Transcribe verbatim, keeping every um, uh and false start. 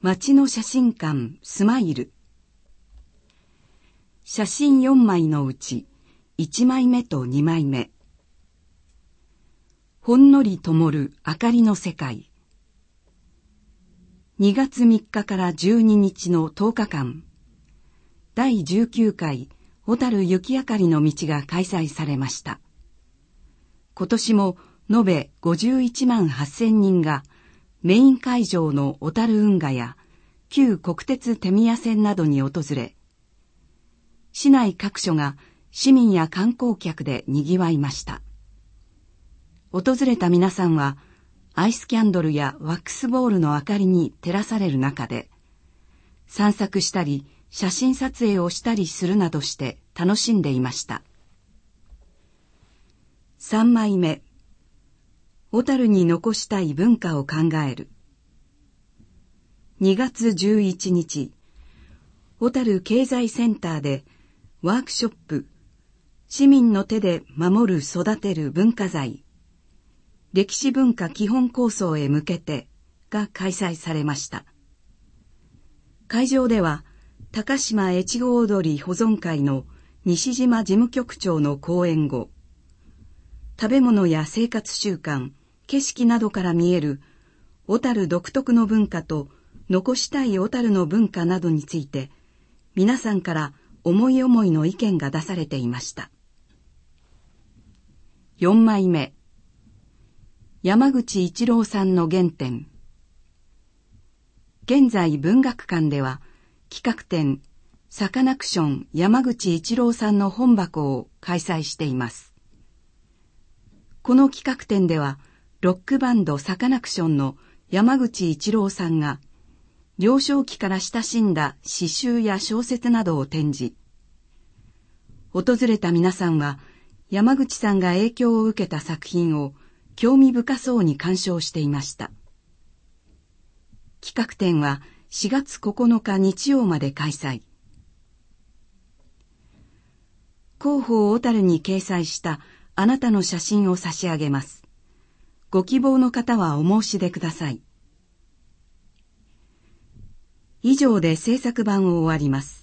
街の写真館スマイル。写真よんまいのうちいちまいめとにまいめ。ほんのり灯る明かりの世界。にがつみっかからじゅうににちのとおかかん、だいじゅうきゅうかい小樽雪あかりの道が開催されました。今年も延べごじゅういちまんはっせんにんがメイン会場の小樽運河や旧国鉄手宮線などに訪れ、市内各所が市民や観光客で賑わいました。訪れた皆さんはアイスキャンドルやワックスボールの明かりに照らされる中で、散策したり写真撮影をしたりするなどして楽しんでいました。さんまいめ、小樽に残したい文化を考える。にがつじゅういちにち、小樽経済センターでワークショップ、市民の手で守る育てる文化財、歴史文化基本構想へ向けてが開催されました。会場では、高島越後踊り保存会の西島事務局長の講演後、食べ物や生活習慣、景色などから見える小樽独特の文化と残したい小樽の文化などについて、皆さんから思い思いの意見が出されていました。よんまいめ、山口一郎さんの原点。現在文学館では企画展サカナクション山口一郎さんの本箱を開催しています。この企画展ではロックバンドサカナクションの山口一郎さんが幼少期から親しんだ詩集や小説などを展示。訪れた皆さんは山口さんが影響を受けた作品を興味深そうに鑑賞していました。企画展はしがつここのか日曜まで開催。広報小樽に掲載したあなたの写真を差し上げます。ご希望の方はお申し出ください。以上で制作版を終わります。